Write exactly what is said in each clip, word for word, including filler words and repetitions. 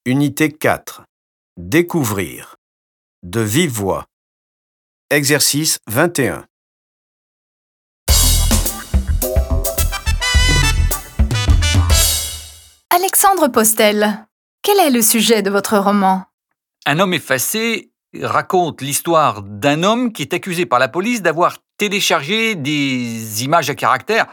Unité quatre. Découvrir. De vive voix. Exercice vingt et un. Alexandre Postel, quel est le sujet de votre roman? Un homme effacé raconte l'histoire d'un homme qui est accusé par la police d'avoir téléchargé des images à caractère,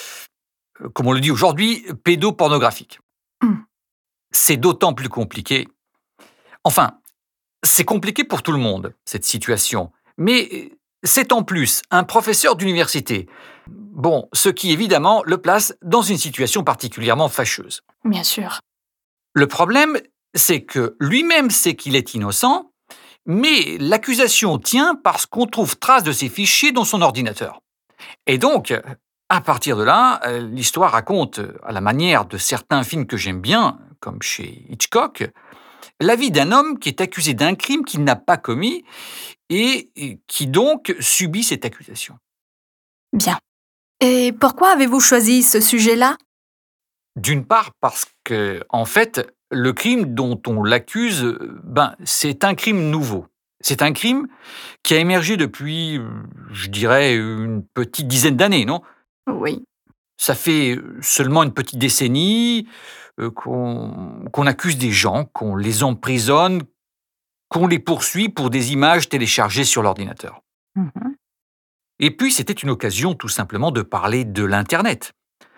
euh, comme on le dit aujourd'hui, pédopornographiques. Hmm. C'est d'autant plus compliqué. Enfin, c'est compliqué pour tout le monde, cette situation. Mais c'est en plus un professeur d'université. Bon, ce qui évidemment le place dans une situation particulièrement fâcheuse. Bien sûr. Le problème, c'est que lui-même sait qu'il est innocent, mais l'accusation tient parce qu'on trouve trace de ses fichiers dans son ordinateur. Et donc, à partir de là, l'histoire raconte, à la manière de certains films que j'aime bien, comme chez Hitchcock, la vie d'un homme qui est accusé d'un crime qu'il n'a pas commis et qui donc subit cette accusation. Bien. Et pourquoi avez-vous choisi ce sujet-là? D'une part parce que, en fait, le crime dont on l'accuse, ben, c'est un crime nouveau. C'est un crime qui a émergé depuis, je dirais, une petite dizaine d'années, non? Oui. Ça fait seulement une petite décennie euh, qu'on, qu'on accuse des gens, qu'on les emprisonne, qu'on les poursuit pour des images téléchargées sur l'ordinateur. Mhm. Et puis, c'était une occasion tout simplement de parler de l'Internet.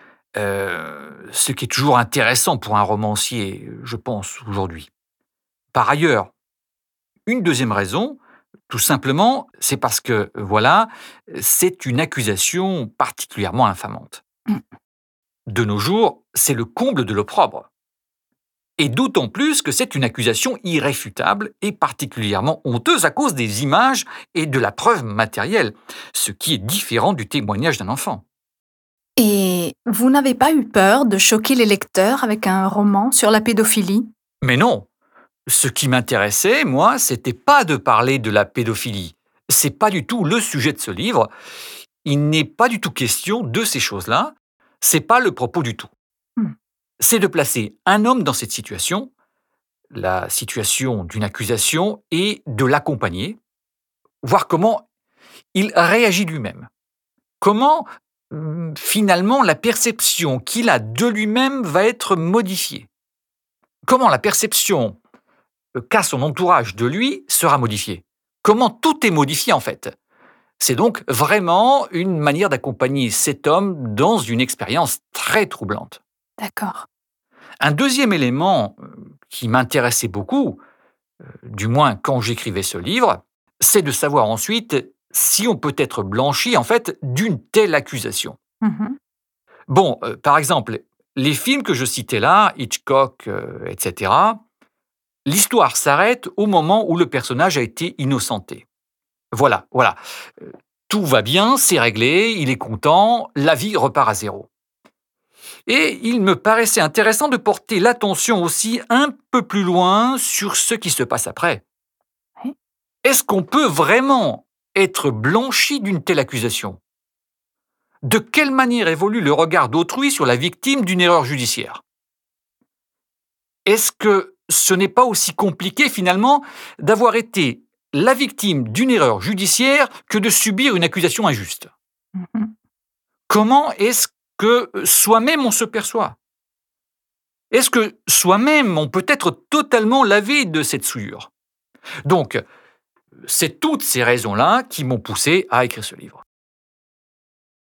Euh, ce qui est toujours intéressant pour un romancier, je pense, aujourd'hui. Par ailleurs, une deuxième raison, tout simplement, c'est parce que, voilà, c'est une accusation particulièrement infamante. Mm. De nos jours, c'est le comble de l'opprobre. Et d'autant plus que c'est une accusation irréfutable et particulièrement honteuse à cause des images et de la preuve matérielle, ce qui est différent du témoignage d'un enfant. Et vous n'avez pas eu peur de choquer les lecteurs avec un roman sur la pédophilie? Mais non, ce qui m'intéressait, moi, c'était pas de parler de la pédophilie. C'est pas du tout le sujet de ce livre. Il n'est pas du tout question de ces choses-là. C'est pas le propos du tout. Hmm. C'est de placer un homme dans cette situation, la situation d'une accusation, et de l'accompagner, voir comment il réagit lui-même. Comment, hum, finalement, la perception qu'il a de lui-même va être modifiée. Comment la perception qu'a son entourage de lui sera modifiée. Comment tout est modifié, en fait. C'est donc vraiment une manière d'accompagner cet homme dans une expérience très troublante. D'accord. Un deuxième élément qui m'intéressait beaucoup, du moins quand j'écrivais ce livre, c'est de savoir ensuite si on peut être blanchi, en fait, d'une telle accusation. Mhm. Bon, euh, par exemple, les films que je citais là, Hitchcock, euh, et cetera, l'histoire s'arrête au moment où le personnage a été innocenté. Voilà, voilà. Euh, Tout va bien, c'est réglé, il est content, la vie repart à zéro. Et il me paraissait intéressant de porter l'attention aussi un peu plus loin sur ce qui se passe après. Oui. Est-ce qu'on peut vraiment être blanchi d'une telle accusation? De quelle manière évolue le regard d'autrui sur la victime d'une erreur judiciaire? Est-ce que ce n'est pas aussi compliqué finalement d'avoir été la victime d'une erreur judiciaire que de subir une accusation injuste? Mhm. Comment est-ce que soi-même on se perçoit? Est-ce que soi-même on peut être totalement lavé de cette souillure? Donc, c'est toutes ces raisons-là qui m'ont poussé à écrire ce livre.